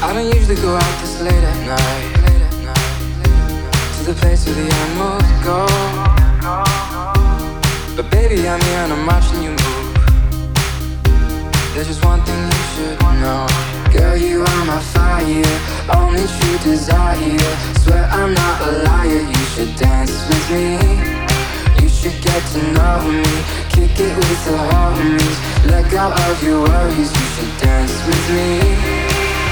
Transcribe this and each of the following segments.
I don't usually go out this late at night, to the place where the animals go. But baby, I'm here and I'm watching you move. There's just one thing you should know. Girl, you are my fire, only true desire. Swear I'm not a liar, you should dance with me. You should get to know me, kick it with the homies. Let go of your worries, you should dance with me.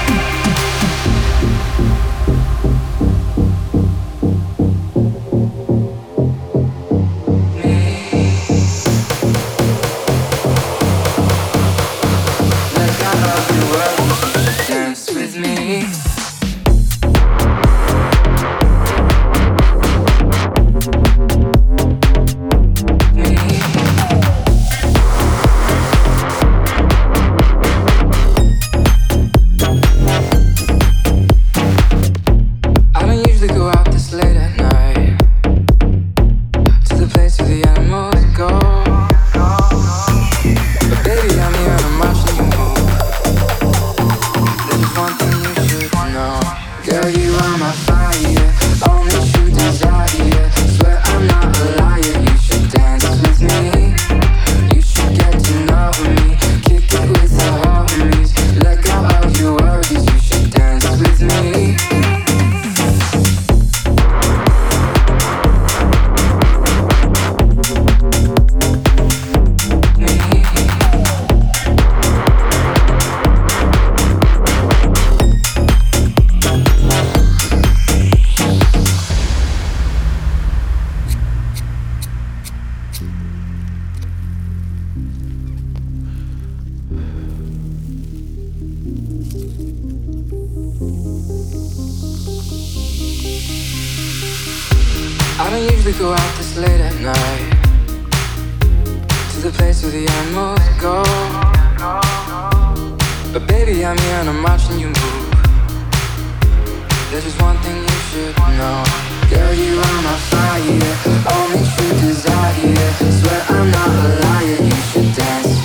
I don't usually go out this late at night, to the place where the animals go. But baby, I'm here and I'm watching you move. There's just one thing you should know. Girl, you are my fire, only true desire. Swear I'm not a liar, you should dance